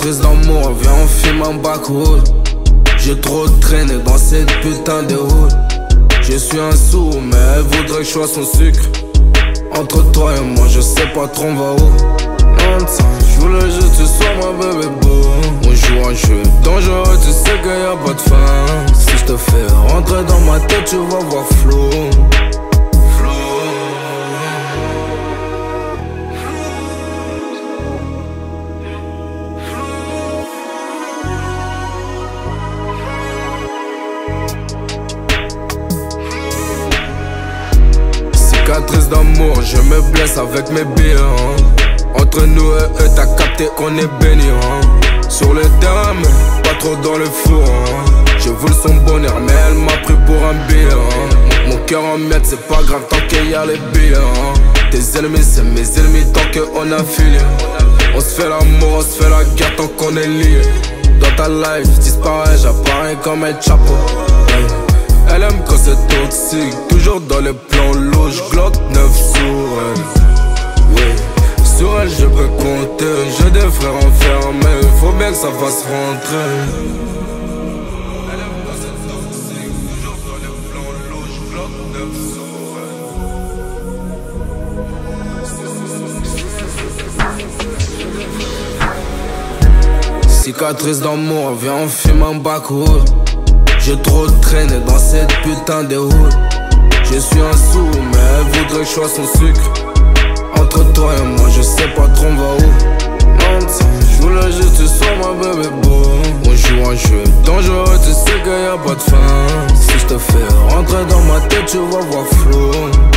Cicatrice d'amour, viens on filme un backwood. J'ai trop traîné dans cette putain de hood. Je suis un sourd mais elle voudrait que je sois son sucre. Entre toi et moi je sais pas trop on va où. Je voulais juste que tu sois ma bébé beau. On joue un jeu dangereux, tu sais qu'il y a pas de fin. Si je te fais rentrer dans ma tête tu vas voir flou. Cicatrice d'amour, je me blesse avec mes billes Entre nous et eux, t'as capté qu'on est béni Sur le terrain, mais pas trop dans le four Je voulais son bonheur, mais elle m'a pris pour un billet Mon cœur en miettes, c'est pas grave tant qu'il y a les billets Tes ennemis, c'est mes ennemis tant qu'on a filé On se fait l'amour, on se fait la guerre tant qu'on est lié Dans ta life, j'disparais, j'apparais comme un chapeau Elle aime quand c'est toxique, toujours dans les plans louches, Glock 9 sur elle. Oui, sur elle je peux compter, j'ai des frères enfermés, faut bien que ça fasse rentrer. Elle aime quand c'est toxique, toujours dans les plans louches, Glock 9 sur elle. Cicatrice d'amour, viens on filme un backwood. J'ai trop traîné dans cette putain de hood. Je suis un sourd mais elle voudrait que je sois son sucre. Entre toi et moi je sais pas trop on va où. Je voulais juste que tu sois ma bébé beau. On joue un jeu dangereux, tu sais qu'il y a pas de fin. Si je te fais rentrer dans ma tête tu vas voir flou.